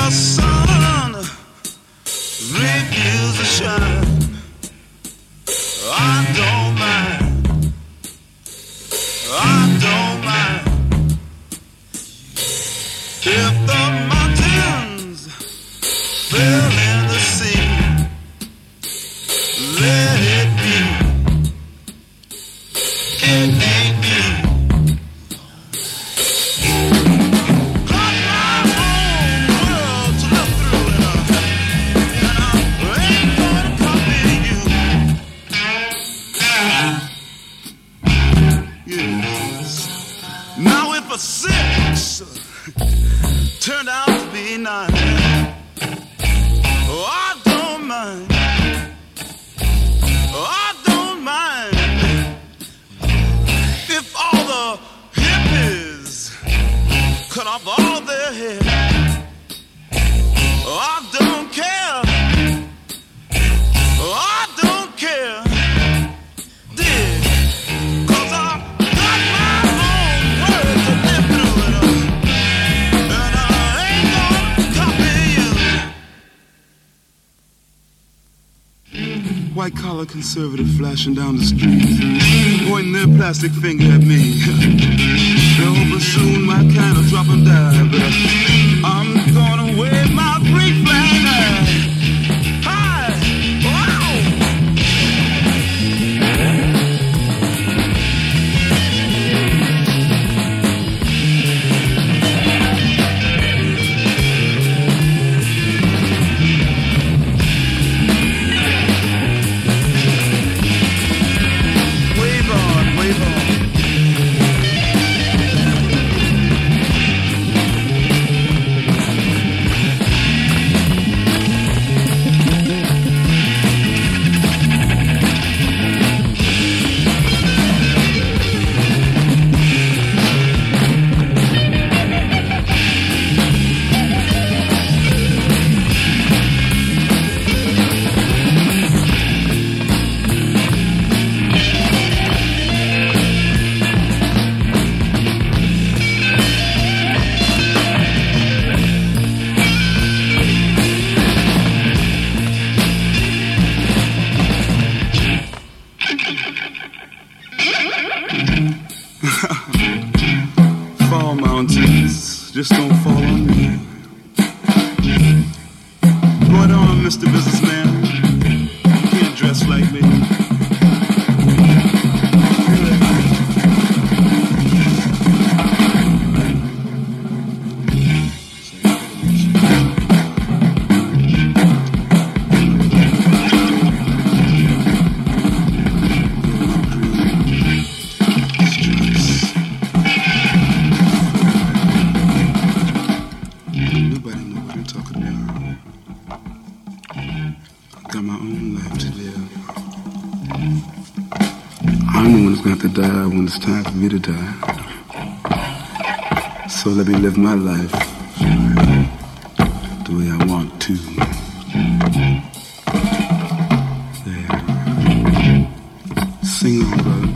the sun refuses to shine, I don't mind. I don't mind if the mountains fell in the sea. Let it be. It ain't me. Got my own world to look through, and I ain't gonna copy you. Yes. Now if a 6 turned out to be 9, oh, I don't mind. I don't mind if all the hippies cut off all their hair. I don't care. I don't care. Dig, 'cause I got my own world to live through it, and I ain't gonna copy you. White collar conservative flashing down the street, pointing their plastic finger at me. They're hoping soon my kind will drop and die, but I'm gonna wave my free flag high. High! Wow! Wave on, wave on. Fall mountains, just don't fall on me. Going on, Mr. Businessman. You can't dress like me. Nobody know what I'm talking about. I got my own life to live. I'm the one who's gonna have to die when it's time for me to die. So let me live my life the way I want to. There. Sing on, brother.